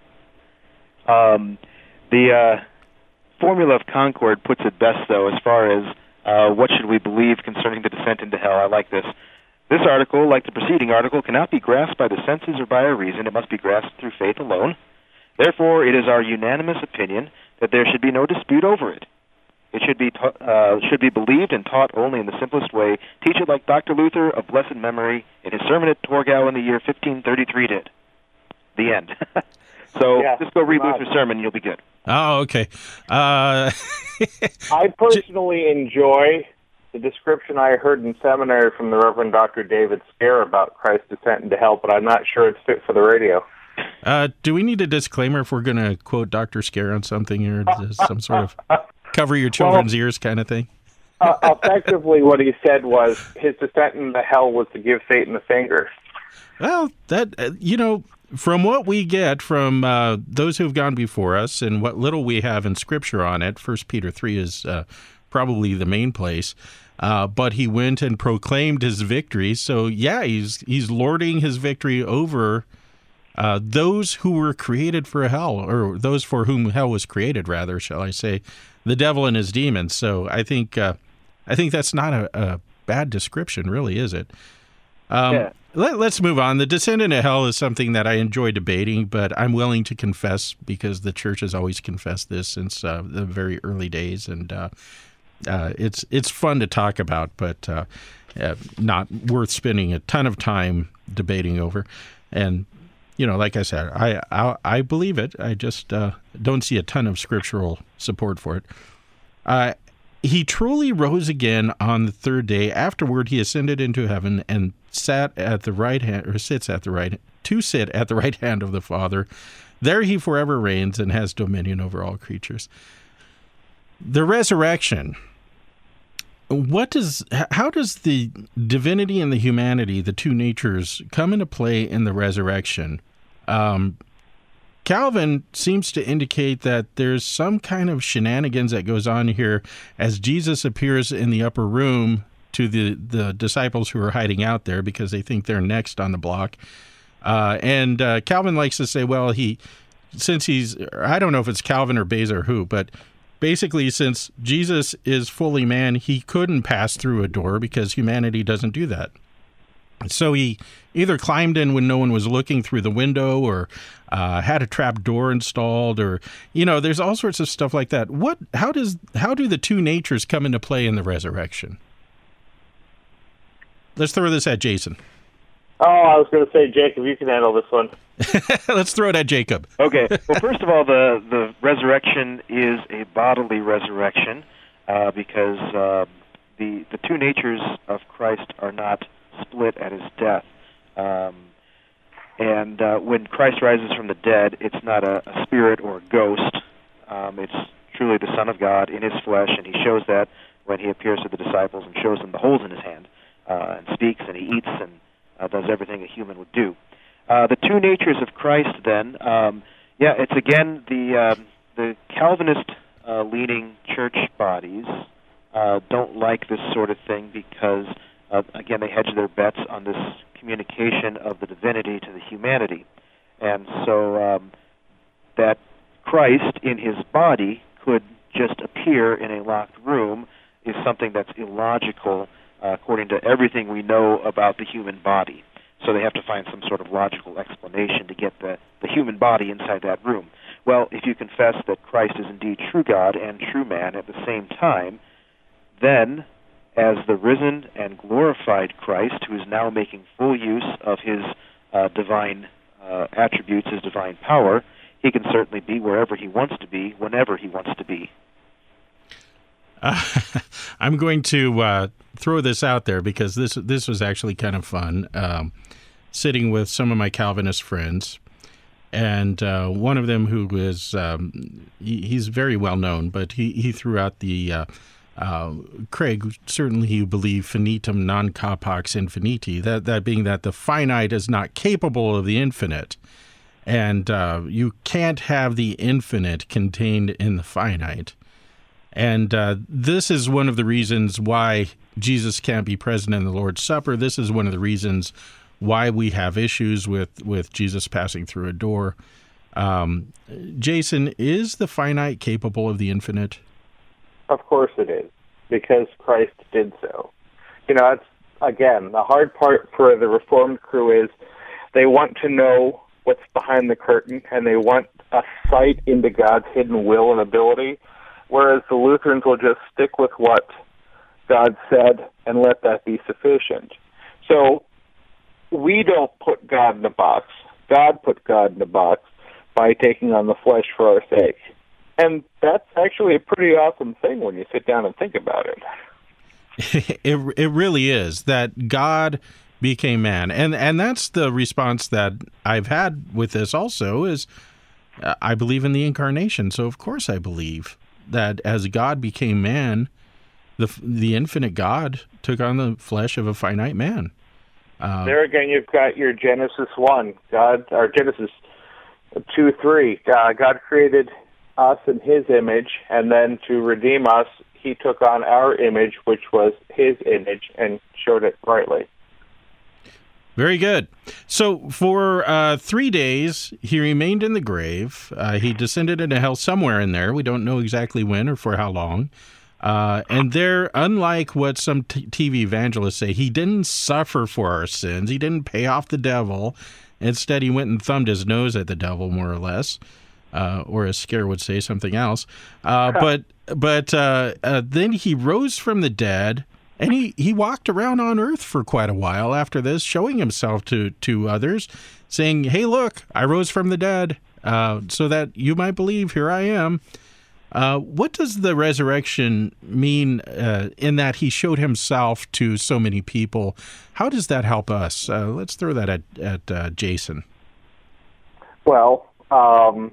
Speaker 4: Um, the uh, Formula of Concord puts it best, though, as far as uh, what should we believe concerning the descent into hell. I like this. This article, like the preceding article, cannot be grasped by the senses or by our reason. It must be grasped through faith alone. Therefore, it is our unanimous opinion that there should be no dispute over it. It should be ta- uh, should be believed and taught only in the simplest way. Teach it like Doctor Luther of blessed memory in his sermon at Torgau in the year fifteen thirty-three did. The end. So
Speaker 3: Yeah,
Speaker 4: just go read
Speaker 3: right.
Speaker 4: Luther's sermon and you'll be good.
Speaker 2: Oh, okay. Uh,
Speaker 3: I personally enjoy the description I heard in seminary from the Reverend Doctor David Scare about Christ's descent into hell, but I'm not sure it's fit for the radio.
Speaker 2: uh, do we need a disclaimer if we're going to quote Doctor Scare on something or some sort of cover your children's well, ears kind of thing?
Speaker 3: uh, effectively, what he said was his descent into hell was to give Satan the finger.
Speaker 2: Well, that, uh, you know, from what we get from uh, those who have gone before us and what little we have in Scripture on it, First Peter three is uh, probably the main place. Uh, but he went and proclaimed his victory. So, yeah, he's he's lording his victory over uh, those who were created for hell, or those for whom hell was created, rather, shall I say, the devil and his demons. So I think uh, I think that's not a, a bad description, really, is it? Um,
Speaker 4: yeah.
Speaker 2: Let, let's move on. The descent into hell is something that I enjoy debating, but I'm willing to confess because the church has always confessed this since uh, the very early days, and uh, uh, it's it's fun to talk about, but uh, uh, not worth spending a ton of time debating over. And you know, like I said, I I, I believe it. I just uh, don't see a ton of scriptural support for it. Uh, he truly rose again on the third day. Afterward, he ascended into heaven and sat at the right hand, or sits at the right, to sit at the right hand of the Father. There he forever reigns and has dominion over all creatures. The resurrection. What does, how does the divinity and the humanity, the two natures, come into play in the resurrection? Um, Calvin seems to indicate that there's some kind of shenanigans that goes on here as Jesus appears in the upper room to the, the disciples who are hiding out there because they think they're next on the block. Uh, and uh, Calvin likes to say, well, he, since he's, I don't know if it's Calvin or Beza or who, but basically since Jesus is fully man, he couldn't pass through a door because humanity doesn't do that. So he either climbed in when no one was looking through the window or uh, had a trap door installed, or, you know, there's all sorts of stuff like that. What, how does, how do the two natures come into play in the resurrection? Let's throw this at Jason.
Speaker 3: Oh, I was going to say, Jacob, you can handle this one.
Speaker 2: Let's throw it at Jacob.
Speaker 4: Okay. Well, first of all, the, the resurrection is a bodily resurrection uh, because uh, the the two natures of Christ are not split at his death. Um, and uh, when Christ rises from the dead, it's not a, a spirit or a ghost. Um, it's truly the Son of God in his flesh, and he shows that when he appears to the disciples and shows them the holes in his hand, uh, and speaks, and he eats, and uh, does everything a human would do. Uh, the two natures of Christ, then, um, yeah, it's again the um, the Calvinist-leaning uh, church bodies uh, don't like this sort of thing because, uh, again, they hedge their bets on this communication of the divinity to the humanity. And so um, that Christ in his body could just appear in a locked room is something that's illogical uh, according to everything we know about the human body. So they have to find some sort of logical explanation to get the, the human body inside that room. Well, if you confess that Christ is indeed true God and true man at the same time, then as the risen and glorified Christ, who is now making full use of his uh, divine uh, attributes, his divine power, he can certainly be wherever he wants to be, whenever he wants to be.
Speaker 2: Uh, I'm going to uh, throw this out there because this this was actually kind of fun. Um, sitting with some of my Calvinist friends, and uh, one of them who is um, he, he's very well known, but he he threw out the uh, uh, Craig, certainly you believe finitum non capax infiniti. That that being that the finite is not capable of the infinite, and uh, you can't have the infinite contained in the finite. And uh, this is one of the reasons why Jesus can't be present in the Lord's Supper. This is one of the reasons why we have issues with, with Jesus passing through a door. Um, Jason, is the finite capable of the infinite?
Speaker 3: Of course it is, because Christ did so. You know, it's, again, the hard part for the Reformed crew is they want to know what's behind the curtain, and they want a sight into God's hidden will and ability, whereas the Lutherans will just stick with what God said and let that be sufficient. So we don't put God in a box. God put God in a box by taking on the flesh for our sake. And that's actually a pretty awesome thing when you sit down and think about it.
Speaker 2: it it really is, that God became man. And and that's the response that I've had with this also is uh, I believe in the incarnation. So of course I believe that as God became man, the the infinite God took on the flesh of a finite man. Uh,
Speaker 3: there again, you've got your Genesis one, God, or Genesis two, three. Uh, God created us in His image, and then to redeem us, He took on our image, which was His image, and showed it rightly.
Speaker 2: Very good. So for uh, three days, he remained in the grave. Uh, he descended into hell somewhere in there. We don't know exactly when or for how long. Uh, and there, unlike what some t- TV evangelists say, he didn't suffer for our sins. He didn't pay off the devil. Instead, he went and thumbed his nose at the devil, more or less. Uh, or as Scare would say, something else. Uh, but but uh, uh, then he rose from the dead. And he, he walked around on earth for quite a while after this, showing himself to, to others, saying, hey, look, I rose from the dead, uh, so that you might believe, here I am. Uh, what does the resurrection mean uh, in that he showed himself to so many people? How does that help us? Uh, let's throw that at, at uh, Jason.
Speaker 3: Well, um,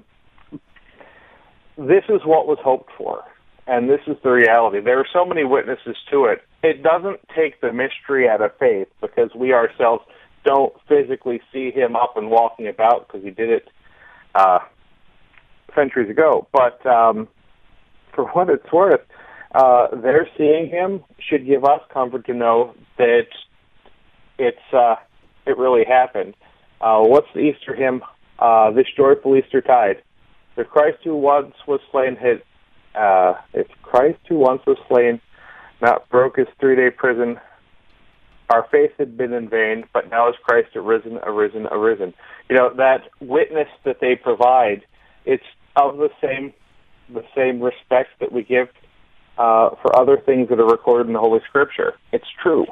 Speaker 3: this is what was hoped for. And this is the reality. There are so many witnesses to it. It doesn't take the mystery out of faith because we ourselves don't physically see him up and walking about because he did it uh, centuries ago. But um, for what it's worth, uh, their seeing him should give us comfort to know that it's uh, it really happened. Uh, what's the Easter hymn? Uh, this joyful Easter tide. The Christ who once was slain had Uh, if Christ who once was slain not broke his three-day prison, our faith had been in vain, but now is Christ arisen, arisen, arisen. You know, that witness that they provide, it's of the same the same respect that we give uh, for other things that are recorded in the Holy Scripture. It's true.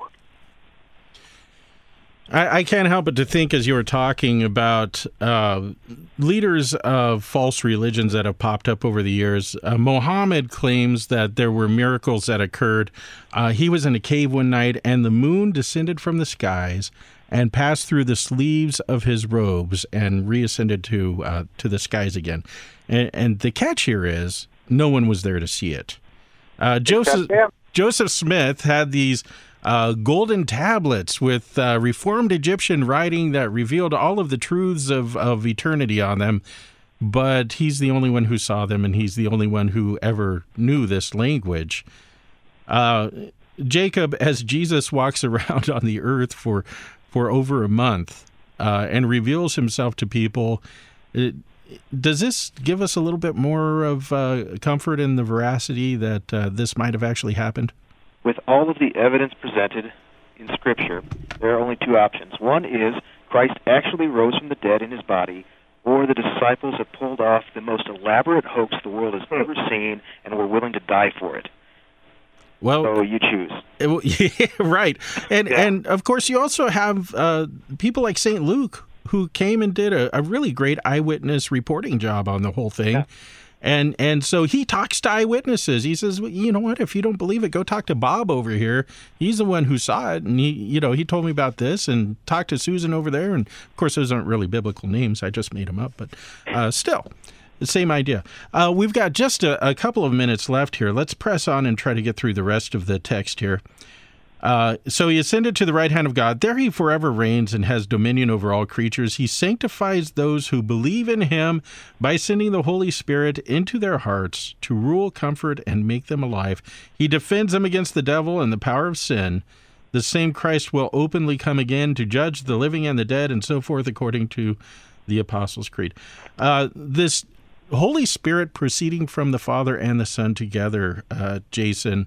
Speaker 2: I, I can't help but to think, as you were talking about uh, leaders of false religions that have popped up over the years, uh, Mohammed claims that there were miracles that occurred. Uh, he was in a cave one night, and the moon descended from the skies and passed through the sleeves of his robes and reascended to uh, to the skies again. And, and the catch here is, no one was there to see it. Uh, Joseph Joseph Smith had these uh, golden tablets with uh, Reformed Egyptian writing that revealed all of the truths of, of eternity on them, but he's the only one who saw them, and he's the only one who ever knew this language. Uh, Jacob, as Jesus walks around on the earth for for over a month uh, and reveals himself to people, it, does this give us a little bit more of uh, comfort in the veracity that uh, this might have actually happened?
Speaker 4: With all of the evidence presented in Scripture, there are only two options. One is Christ actually rose from the dead in his body, or the disciples have pulled off the most elaborate hoax the world has ever seen and were willing to die for it.
Speaker 2: Well,
Speaker 4: so you choose.
Speaker 2: It, yeah, right. And,
Speaker 4: yeah.
Speaker 2: and, of course, you also have uh, people like Saint Luke, who came and did a, a really great eyewitness reporting job on the whole thing.
Speaker 4: Yeah.
Speaker 2: And and so he talks to eyewitnesses. He says, well, you know what, if you don't believe it, go talk to Bob over here. He's the one who saw it. And he, you know, he told me about this, and talked to Susan over there. And of course, those aren't really biblical names. I just made them up. But uh, still, the same idea. Uh, we've got just a, a couple of minutes left here. Let's press on and try to get through the rest of the text here. Uh, so he ascended to the right hand of God. There he forever reigns and has dominion over all creatures. He sanctifies those who believe in him by sending the Holy Spirit into their hearts to rule, comfort, and make them alive. He defends them against the devil and the power of sin. The same Christ will openly come again to judge the living and the dead, and so forth, according to the Apostles' Creed. Uh, this Holy Spirit proceeding from the Father and the Son together, uh, Jason,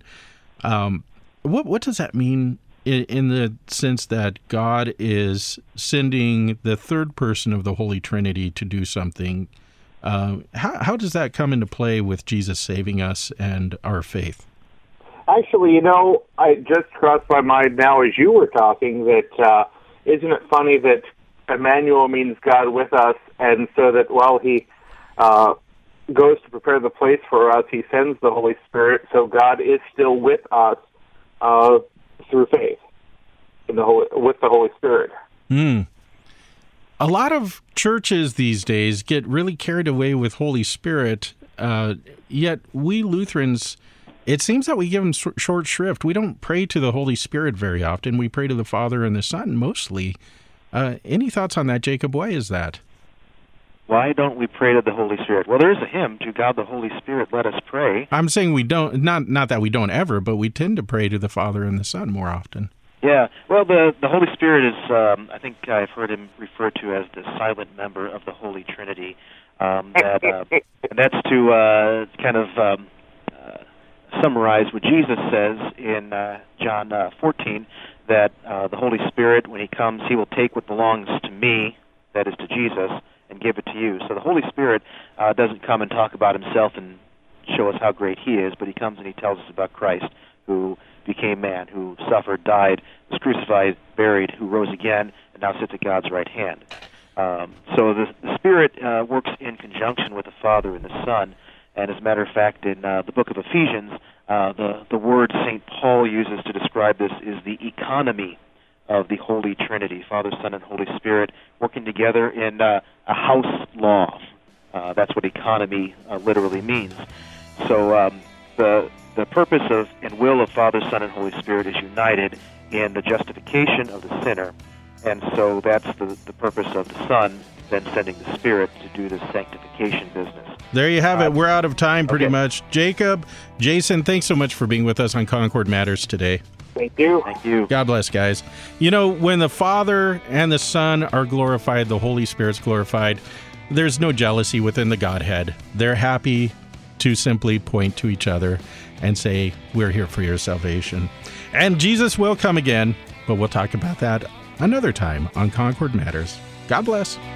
Speaker 2: um, What what does that mean in, in the sense that God is sending the third person of the Holy Trinity to do something? Uh, how how does that come into play with Jesus saving us and our faith?
Speaker 3: Actually, you know, I just crossed my mind now as you were talking that uh, isn't it funny that Emmanuel means God with us, and so that while he uh, goes to prepare the place for us, he sends the Holy Spirit, so God is still with us. Uh, through faith in the Holy, with the Holy Spirit.
Speaker 2: Mm. A lot of churches these days get really carried away with Holy Spirit, uh, yet we Lutherans, it seems that we give them sh- short shrift. We don't pray to the Holy Spirit very often. We pray to the Father and the Son mostly. Uh, any thoughts on that, Jacob? Why is that?
Speaker 4: Why don't we pray to the Holy Spirit? Well, there is a hymn, "To God the Holy Spirit Let Us Pray."
Speaker 2: I'm saying we don't, not not that we don't ever, but we tend to pray to the Father and the Son more often.
Speaker 4: Yeah, well, the the Holy Spirit is, um, I think I've heard him referred to as the silent member of the Holy Trinity. Um, that uh, and that's to uh, kind of um, uh, summarize what Jesus says in uh, John uh, fourteen, that uh, the Holy Spirit, when he comes, he will take what belongs to me, that is to Jesus, and give it to you. So the Holy Spirit uh, doesn't come and talk about himself and show us how great he is, but he comes and he tells us about Christ, who became man, who suffered, died, was crucified, buried, who rose again, and now sits at God's right hand. Um, so the, the Spirit uh, works in conjunction with the Father and the Son, and as a matter of fact, in uh, the book of Ephesians, uh, the, the word Saint Paul uses to describe this is the economy of the Holy Trinity, Father, Son, and Holy Spirit, working together in uh, a house law. Uh, that's what economy uh, literally means. So um, the the purpose of and will of Father, Son, and Holy Spirit is united in the justification of the sinner, and so that's the, the purpose of the Son then sending the Spirit to do the sanctification business.
Speaker 2: There you have
Speaker 4: uh,
Speaker 2: it. We're out of time pretty
Speaker 4: okay.
Speaker 2: much. Jacob, Jason, thanks so much for being with us on Concord Matters today.
Speaker 3: Thank you.
Speaker 4: Thank you.
Speaker 2: God bless, guys. You know, when the Father and the Son are glorified, the Holy Spirit's glorified, there's no jealousy within the Godhead. They're happy to simply point to each other and say, we're here for your salvation. And Jesus will come again, but we'll talk about that another time on Concord Matters. God bless.